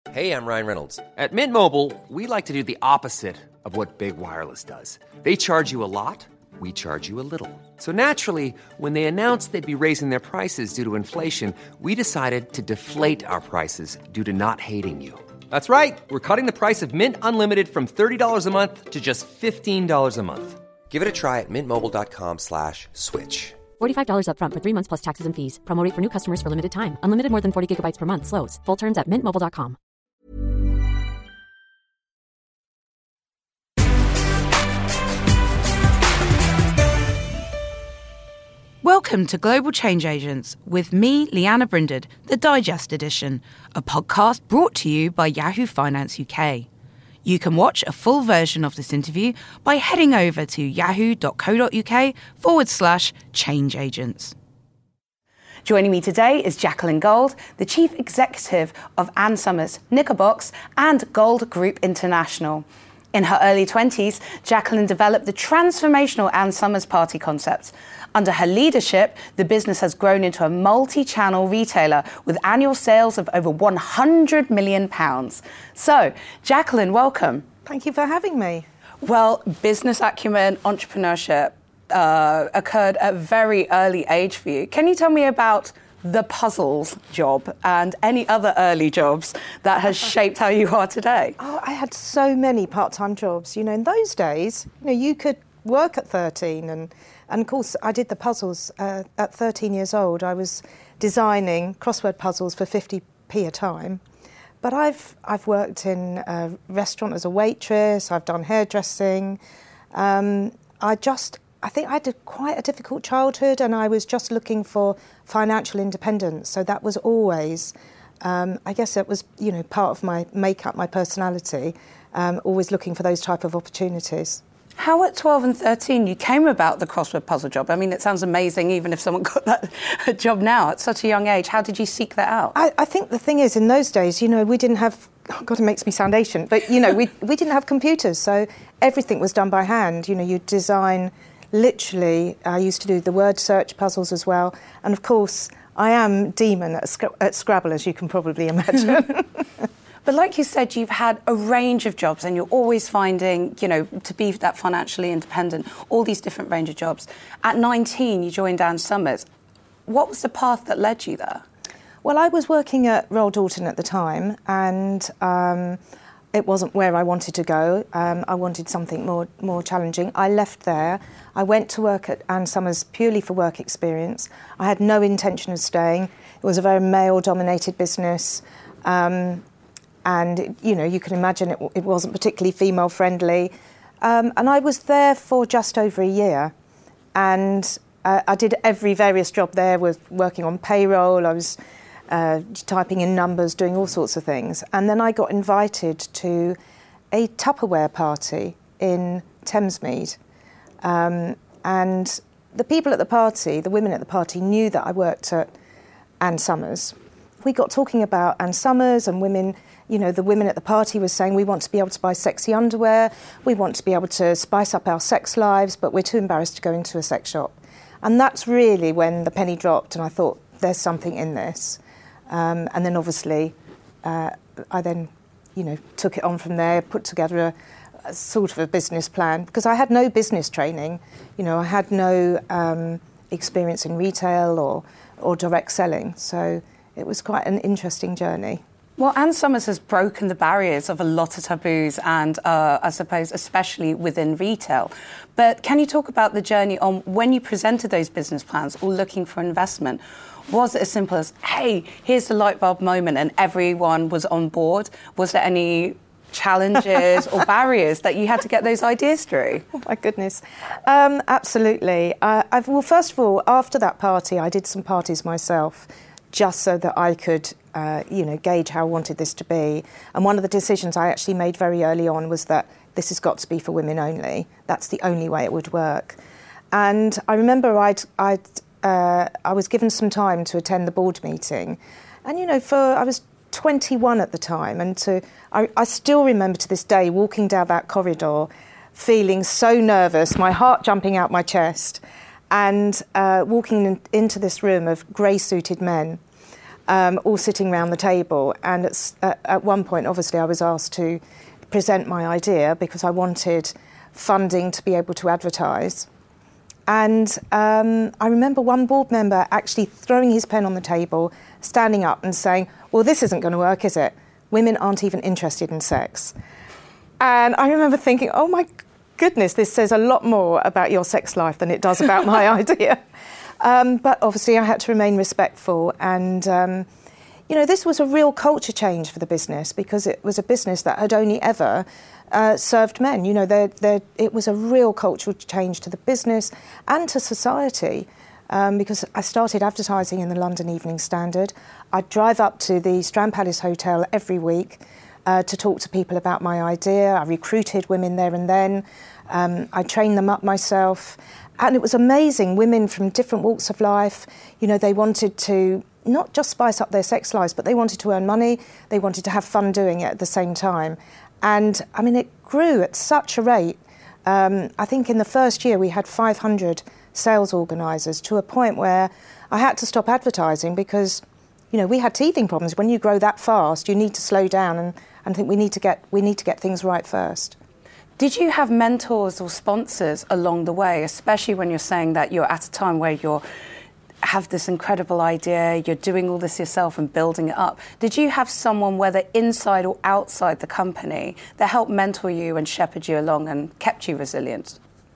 Hey, I'm Ryan Reynolds. At Mint Mobile, we like to do the opposite of what Big Wireless does. They charge you a lot, we charge you a little. So naturally, when they announced they'd be raising their prices due to inflation, we decided to deflate our prices due to not hating you. That's right. We're cutting the price of Mint Unlimited from $30 a month to just $15 a month. Give it a try at mintmobile.com/switch. $45 up front for 3 months plus taxes and fees. Promo rate for new customers for limited time. Unlimited more than 40 gigabytes per month. Slows full terms at mintmobile.com. Welcome to Global Change Agents with me, Leanna Brinded, the Digest Edition, a podcast brought to you by Yahoo Finance UK. You can watch a full version of this interview by heading over to yahoo.co.uk/change agents. Joining me today is Jacqueline Gold, the Chief Executive of Ann Summers, Knickerbox and Gold Group International. In her early 20s, Jacqueline developed the transformational Ann Summers party concept. Under her leadership, the business has grown into a multi-channel retailer with annual sales of over £100 million. So, Jacqueline, welcome. Thank you for having me. Well, business acumen, entrepreneurship occurred at a very early age for you. Can you tell me about the puzzles job and any other early jobs that has shaped how you are today? Oh, I had so many part-time jobs. You know, in those days, you could work at 13 and of course I did the puzzles at 13 years old. I was designing crossword puzzles for 50p a time. But I've worked in a restaurant as a waitress, I've done hairdressing. I think I had quite a difficult childhood and I was just looking for financial independence. So that was always, I guess it was, part of my makeup, my personality, always looking for those type of opportunities. How at 12 and 13 you came about the crossword puzzle job? I mean, it sounds amazing even if someone got that job now at such a young age. How did you seek that out? I think the thing is, in those days, we didn't have, oh God, it makes me sound Asian, but, we didn't have computers, so everything was done by hand. You'd design. Literally, I used to do the word search puzzles as well. And of course, I am demon at Scrabble, as you can probably imagine. But like you said, you've had a range of jobs and you're always finding, to be that financially independent, all these different range of jobs. At 19, you joined Ann Summers. What was the path that led you there? Well, I was working at Royal Doulton at the time and it wasn't where I wanted to go. I wanted something more challenging. I left there. I went to work at Ann Summers purely for work experience. I had no intention of staying. It was a very male-dominated business. And, you can imagine it wasn't particularly female-friendly. And I was there for just over a year. And I did every various job there, was working on payroll. I was typing in numbers, doing all sorts of things. And then I got invited to a Tupperware party in Thamesmead. And the people at the party, the women at the party, knew that I worked at Ann Summers. We got talking about Ann Summers and women, the women at the party were saying, we want to be able to buy sexy underwear, we want to be able to spice up our sex lives, but we're too embarrassed to go into a sex shop. And that's really when the penny dropped and I thought, there's something in this. And then obviously, I then, took it on from there, put together a sort of a business plan, because I had no business training. I had no experience in retail or direct selling. So it was quite an interesting journey. Well, Ann Summers has broken the barriers of a lot of taboos and I suppose especially within retail. But can you talk about the journey on when you presented those business plans or looking for investment? Was it as simple as, hey, here's the light bulb moment and everyone was on board? Was there any challenges or barriers that you had to get those ideas through? Oh, my goodness. Absolutely. Well, first of all, after that party, I did some parties myself just so that I could, gauge how I wanted this to be. And one of the decisions I actually made very early on was that this has got to be for women only. That's the only way it would work. And I remember I was given some time to attend the board meeting. And, I was 21 at the time. And I still remember to this day walking down that corridor, feeling so nervous, my heart jumping out my chest, and walking into this room of grey-suited men. all sitting around the table. And at one point, obviously, I was asked to present my idea because I wanted funding to be able to advertise. And I remember one board member actually throwing his pen on the table, standing up and saying, well, this isn't going to work, is it? Women aren't even interested in sex. And I remember thinking, oh my goodness, this says a lot more about your sex life than it does about my idea. But obviously I had to remain respectful. And, this was a real culture change for the business because it was a business that had only ever served men. It was a real cultural change to the business and to society. Because I started advertising in the London Evening Standard. I'd drive up to the Strand Palace Hotel every week to talk to people about my idea. I recruited women there and then. I trained them up myself. And it was amazing. Women from different walks of life, they wanted to not just spice up their sex lives, but they wanted to earn money. They wanted to have fun doing it at the same time. And, it grew at such a rate. I think in the first year we had 500 sales organisers to a point where I had to stop advertising because, we had teething problems. When you grow that fast, you need to slow down and think we need to get things right first. Did you have mentors or sponsors along the way, especially when you're saying that you're at a time where you have this incredible idea, you're doing all this yourself and building it up? Did you have someone, whether inside or outside the company, that helped mentor you and shepherd you along and kept you resilient?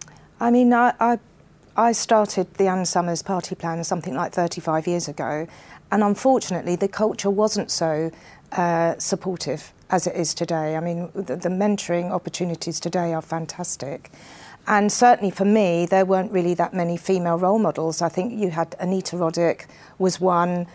I started the Ann Summers Party Plan something like 35 years ago, and unfortunately the culture wasn't so supportive as it is today. The mentoring opportunities today are fantastic. And certainly for me, there weren't really that many female role models. I think you had Anita Roddick was one,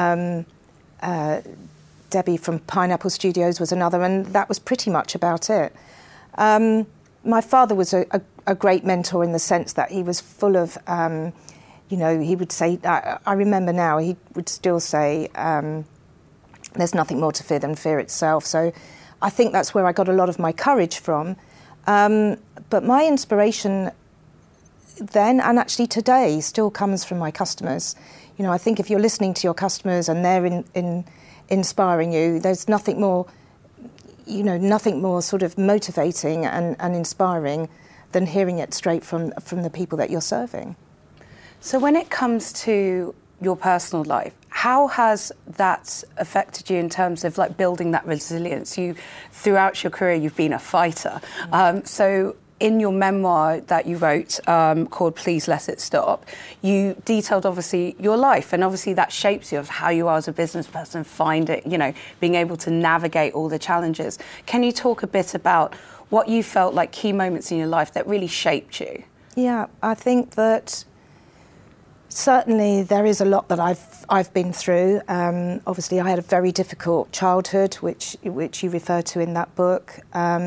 Debbie from Pineapple Studios was another, and that was pretty much about it. My father was a great mentor in the sense that he was full of, he would say, I remember now, he would still say, there's nothing more to fear than fear itself. So I think that's where I got a lot of my courage from. But my inspiration then and actually today still comes from my customers. I think if you're listening to your customers and they're inspiring you, there's nothing more, nothing more sort of motivating and inspiring than hearing it straight from the people that you're serving. So when it comes to your personal life, how has that affected you in terms of building that resilience? Throughout your career, you've been a fighter. So in your memoir that you wrote called Please Let It Stop, you detailed obviously your life, and obviously that shapes you of how you are as a business person, being able to navigate all the challenges. Can you talk a bit about what you felt like key moments in your life that really shaped you? Yeah, I think that certainly there is a lot that I've been through. Obviously, I had a very difficult childhood, which you refer to in that book.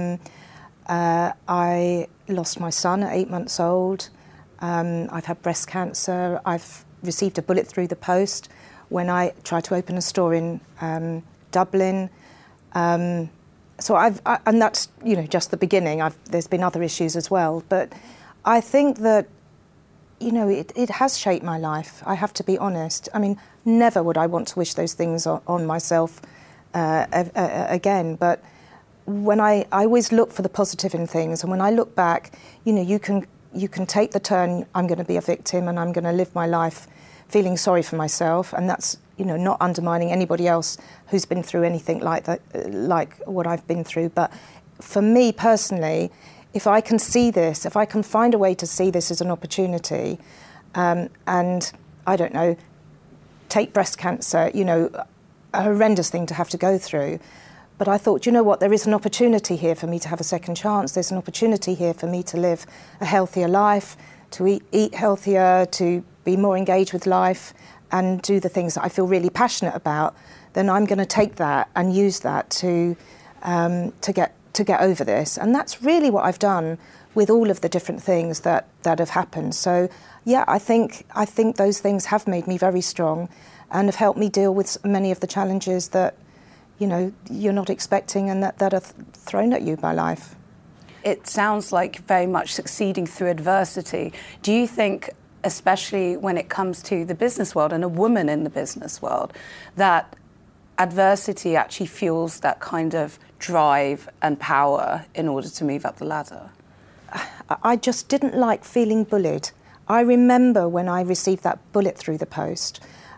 I lost my son at 8 months old. I've had breast cancer. I've received a bullet through the post when I tried to open a store in Dublin. So and that's just the beginning. There's been other issues as well, but I think that it has shaped my life. I have to be honest. Never would I want to wish those things on myself again. But when I always look for the positive in things, and when I look back, you can take the turn. I'm going to be a victim, and I'm going to live my life feeling sorry for myself, and that's not undermining anybody else who's been through anything like that, like what I've been through. But for me personally, if I can see this, if I can find a way to see this as an opportunity, and I don't know, take breast cancer, a horrendous thing to have to go through. But I thought, there is an opportunity here for me to have a second chance. There's an opportunity here for me to live a healthier life, to eat healthier, to be more engaged with life and do the things that I feel really passionate about. Then I'm going to take that and use that to get over this. And that's really what I've done with all of the different things that have happened. So, yeah, I think those things have made me very strong and have helped me deal with many of the challenges that, you're not expecting and that are thrown at you by life. It sounds like very much succeeding through adversity. Do you think especially when it comes to the business world and a woman in the business world, that adversity actually fuels that kind of drive and power in order to move up the ladder? I just didn't like feeling bullied. I remember when I received that bullet through the post,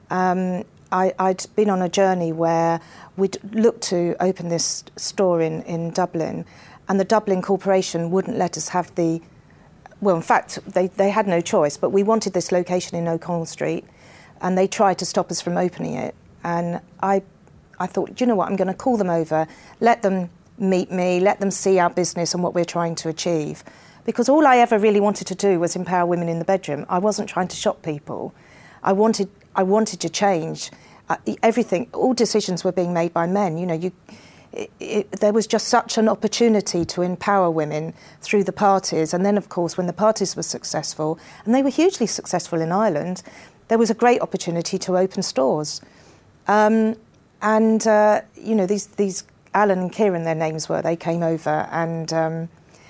I'd been on a journey where we'd looked to open this store in Dublin, and the Dublin Corporation wouldn't let us have in fact, they had no choice, but we wanted this location in O'Connell Street, and they tried to stop us from opening it. And I thought, do you know what, I'm going to call them over, let them meet me, let them see our business and what we're trying to achieve. Because all I ever really wanted to do was empower women in the bedroom. I wasn't trying to shock people. I wanted to change. Everything, all decisions were being made by men. You know, there was just such an opportunity to empower women through the parties. And then, of course, when the parties were successful, and they were hugely successful in Ireland, there was a great opportunity to open stores. You know, these Alan and Kieran, their names were, they came over, and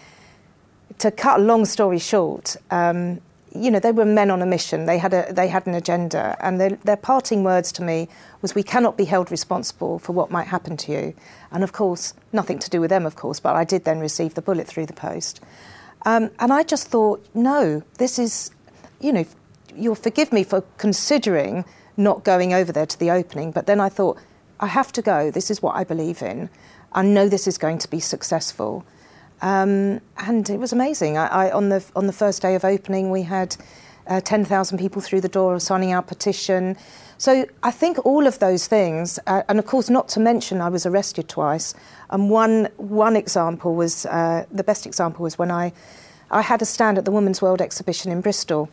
to cut a long story short, you know, they were men on a mission. They had an agenda, and their parting words to me was, "We cannot be held responsible for what might happen to you." And of course, nothing to do with them, of course, but I did then receive the bullet through the post. And I just thought, no, this is, you know, you'll forgive me for considering not going over there to the opening, but then I thought, I have to go. This is what I believe in. I know this is going to be successful. And it was amazing. On the first day of opening, we had 10,000 people through the door signing our petition. So I think all of those things, and of course, not to mention, I was arrested twice. And one example was, the best example was when I had a stand at the Women's World Exhibition in Bristol.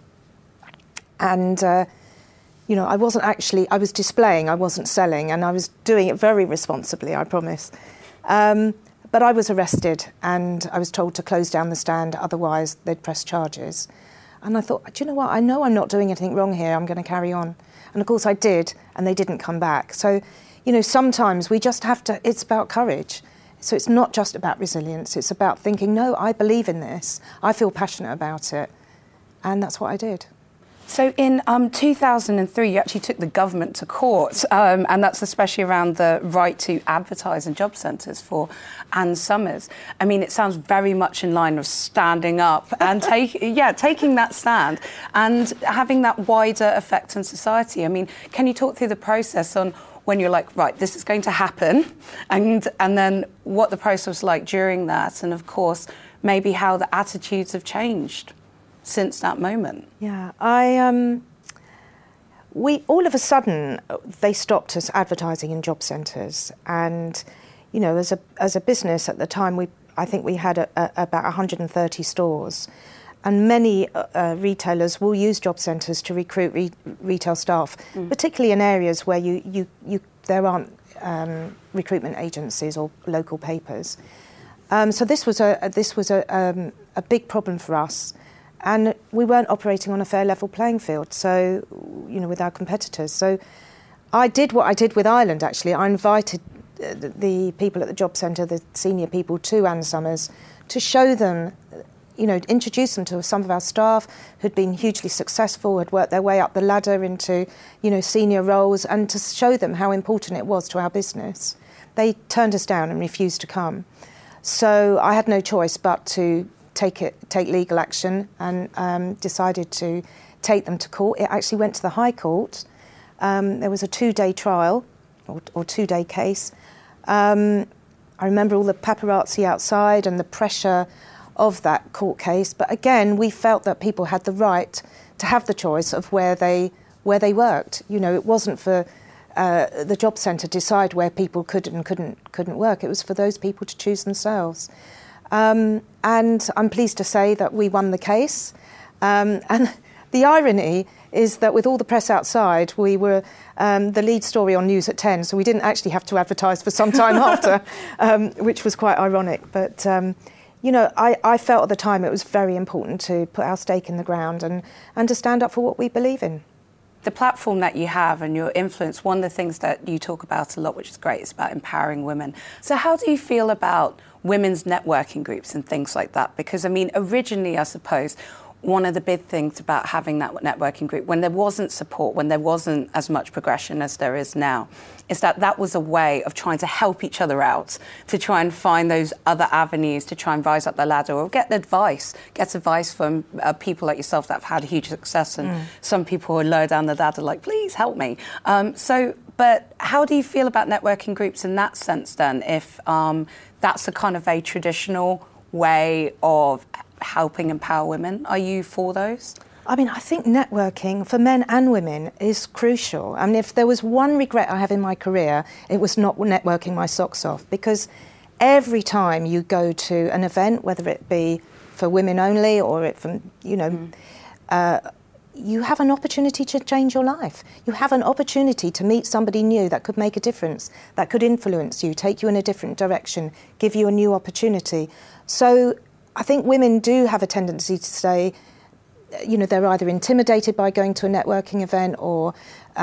And, you know, I was displaying, I wasn't selling, and I was doing it very responsibly, I promise. But I was arrested, and I was told to close down the stand, otherwise they'd press charges. And I thought, do you know what, I know I'm not doing anything wrong here, I'm going to carry on. And of course I did, and they didn't come back. So, you know, sometimes we just have to, it's about courage. So it's not just about resilience, it's about thinking, no, I believe in this, I feel passionate about it. And that's what I did. So in 2003, you actually took the government to court, and that's especially around the right to advertise in job centres for Ann Summers. I mean, it sounds very much in line of standing up and taking that stand and having that wider effect on society. I mean, can you talk through the process on when you're like, right, this is going to happen, and then what the process was like during that, and of course, maybe how the attitudes have changed since that moment? Yeah, we all of a sudden they stopped us advertising in job centres, and you know, as a business at the time, I think we had about 130 stores, and many retailers will use job centres to recruit retail staff, particularly in areas where there aren't recruitment agencies or local papers. So this was a big problem for us. And we weren't operating on a fair level playing field, so, you know, with our competitors. So I did what I did with Ireland, actually. I invited the people at the job centre, the senior people, to Ann Summers to show them, you know, introduce them to some of our staff who'd been hugely successful, had worked their way up the ladder into, you know, senior roles, and to show them how important it was to our business. They turned us down and refused to come. So I had no choice but to take legal action, and decided to take them to court. It actually went to the High Court. There was a 2-day trial, or 2-day case. I remember all the paparazzi outside and the pressure of that court case. But again, we felt that people had the right to have the choice of where they worked. You know, it wasn't for the job centre decide where people could and couldn't work. It was for those people to choose themselves. And I'm pleased to say that we won the case. And the irony is that with all the press outside, we were the lead story on News at 10, so we didn't actually have to advertise for some time after, which was quite ironic. But, you know, I felt at the time it was very important to put our stake in the ground and to stand up for what we believe in. The platform that you have and your influence, one of the things that you talk about a lot, which is great, is about empowering women. So how do you feel about women's networking groups and things like that? Because, I mean, originally, I suppose, one of the big things about having that networking group, when there wasn't support, when there wasn't as much progression as there is now, is that was a way of trying to help each other out, to try and find those other avenues, to try and rise up the ladder or get advice from people like yourself that have had huge success, and some people who are lower down the ladder like, please help me. But how do you feel about networking groups in that sense then, if that's a kind of a traditional way of helping empower women? Are you for those? I mean, I think networking for men and women is crucial. I mean, if there was one regret I have in my career, it was not networking my socks off, because every time you go to an event, whether it be for women only or you have an opportunity to change your life. You have an opportunity to meet somebody new that could make a difference, that could influence you, take you in a different direction, give you a new opportunity. So I think women do have a tendency to say, they're either intimidated by going to a networking event, or,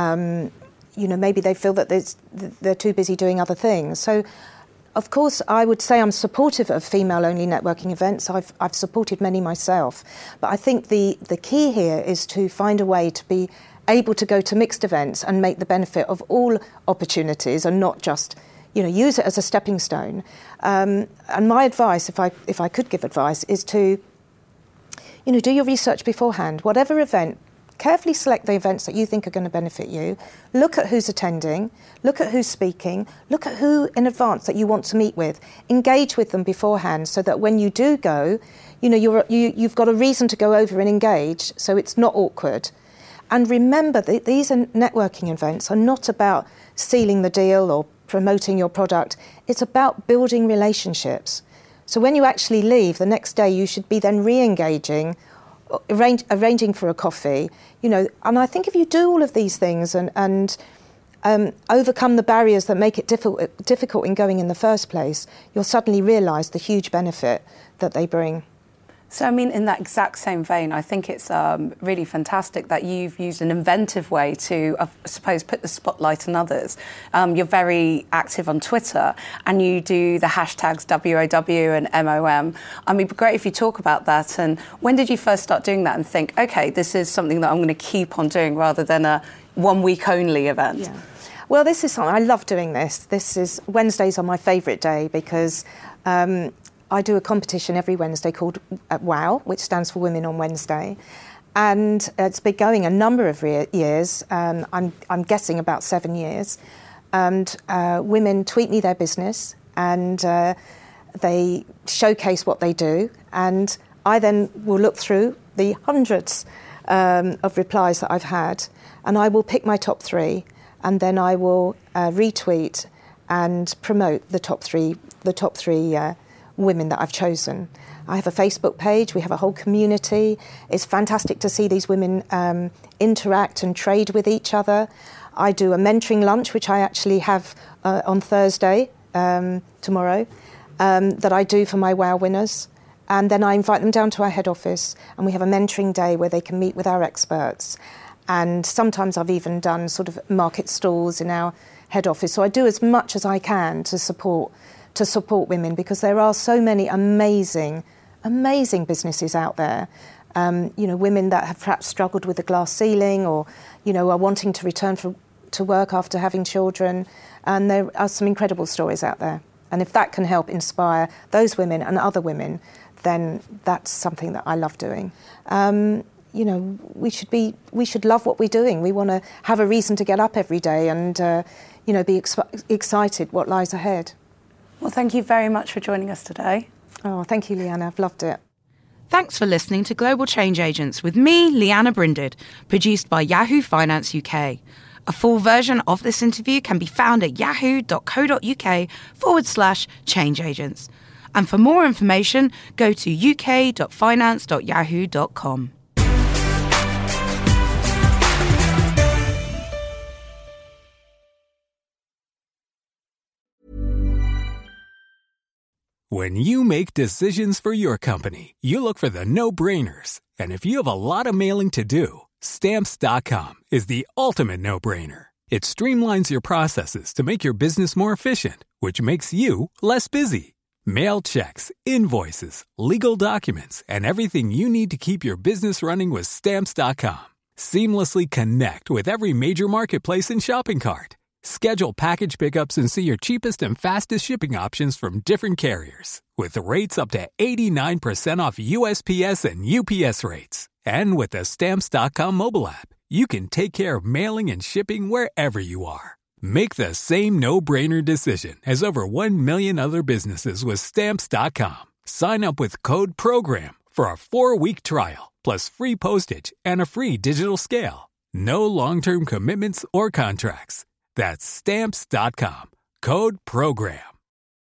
maybe they feel that they're too busy doing other things. So, of course, I would say I'm supportive of female-only networking events. I've supported many myself. But I think the key here is to find a way to be able to go to mixed events and make the benefit of all opportunities, and not just use it as a stepping stone. And my advice, if I could give advice, is to, do your research beforehand. Whatever event, carefully select the events that you think are going to benefit you. Look at who's attending. Look at who's speaking. Look at who in advance that you want to meet with. Engage with them beforehand, so that when you do go, you've got a reason to go over and engage, so it's not awkward. And remember that these networking events are not about sealing the deal or promoting your product. It's about building relationships. So when you actually leave, the next day you should be then re-engaging, arranging for a coffee, and I think if you do all of these things and overcome the barriers that make it difficult in going in the first place, you'll suddenly realise the huge benefit that they bring. So, I mean, in that exact same vein, I think it's really fantastic that you've used an inventive way to, I suppose, put the spotlight on others. You're very active on Twitter, and you do the hashtags WOW and MOM. I mean, it'd be great if you talk about that. And when did you first start doing that and think, OK, this is something that I'm going to keep on doing rather than a one-week-only event? Yeah. Well, this is something, I love doing this. Wednesdays are my favourite day, because I do a competition every Wednesday called WOW, which stands for Women on Wednesday. And it's been going a number of years, I'm guessing about 7 years. And women tweet me their business, and they showcase what they do. And I then will look through the hundreds of replies that I've had, and I will pick my top 3, and then I will retweet and promote the top three women that I've chosen. I have a Facebook page, we have a whole community. It's fantastic to see these women interact and trade with each other. I do a mentoring lunch, which I actually have on Thursday, tomorrow, that I do for my WOW winners. And then I invite them down to our head office, and we have a mentoring day where they can meet with our experts. And sometimes I've even done sort of market stalls in our head office. So I do as much as I can to support women, because there are so many amazing businesses out there. Women that have perhaps struggled with the glass ceiling, or, are wanting to return to work after having children. And there are some incredible stories out there. And if that can help inspire those women and other women, then that's something that I love doing. We should love what we're doing. We want to have a reason to get up every day and, be excited what lies ahead. Well, thank you very much for joining us today. Oh, thank you, Leanna. I've loved it. Thanks for listening to Global Change Agents with me, Leanna Brinded, produced by Yahoo Finance UK. A full version of this interview can be found at yahoo.co.uk/changeagents. And for more information, go to uk.finance.yahoo.com. When you make decisions for your company, you look for the no-brainers. And if you have a lot of mailing to do, Stamps.com is the ultimate no-brainer. It streamlines your processes to make your business more efficient, which makes you less busy. Mail checks, invoices, legal documents, and everything you need to keep your business running with Stamps.com. Seamlessly connect with every major marketplace and shopping cart. Schedule package pickups and see your cheapest and fastest shipping options from different carriers, with rates up to 89% off USPS and UPS rates. And with the Stamps.com mobile app, you can take care of mailing and shipping wherever you are. Make the same no-brainer decision as over 1 million other businesses with Stamps.com. Sign up with code PROGRAM for a 4-week trial, plus free postage and a free digital scale. No long-term commitments or contracts. That's Stamps.com. Code PROGRAM.